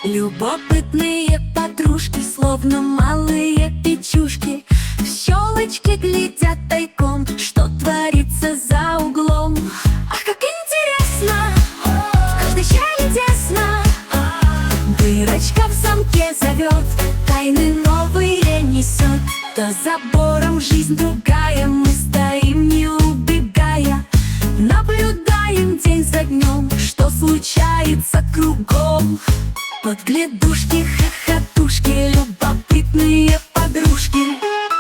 Любопытные подружки, словно малые печушки, в щелочки глядят тайком, что творится за углом. Ах, как интересно, в каждой щели тесно, дырочка в замке зовет, тайны новые несет. За забором жизнь другая, мы стоим, не убегая, наблюдаем день за днем, что случается кругом. Подглядушки, хохотушки, любопытные подружки.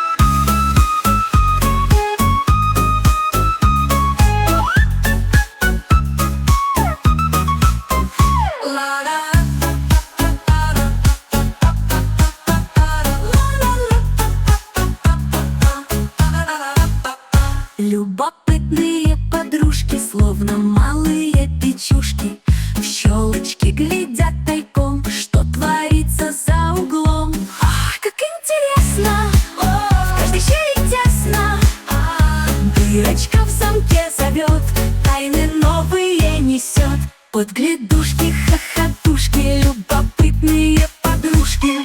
Любопытные подружки, словно малые печушки, в щелочки глядят тайком, что творится за углом. Ах, как интересно, в каждой щели тесно, дырочка в замке зовет, тайны новые несет. Подглядушки, хохотушки, любопытные подружки.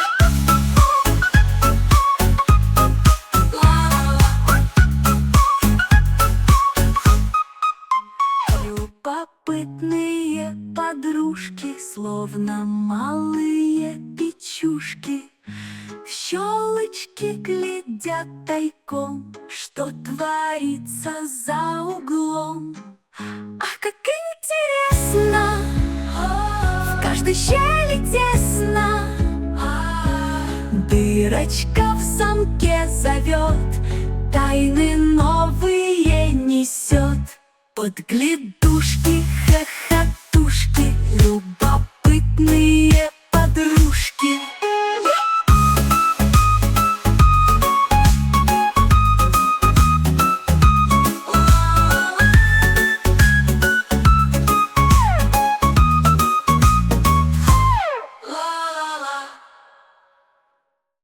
Любопытные подружки, словно малые печушки, в щелочки глядят тайком, что творится за углом. Ах, как интересно, в каждой щели тесно, дырочка в замке зовет, тайны новые несет. Подглядушки,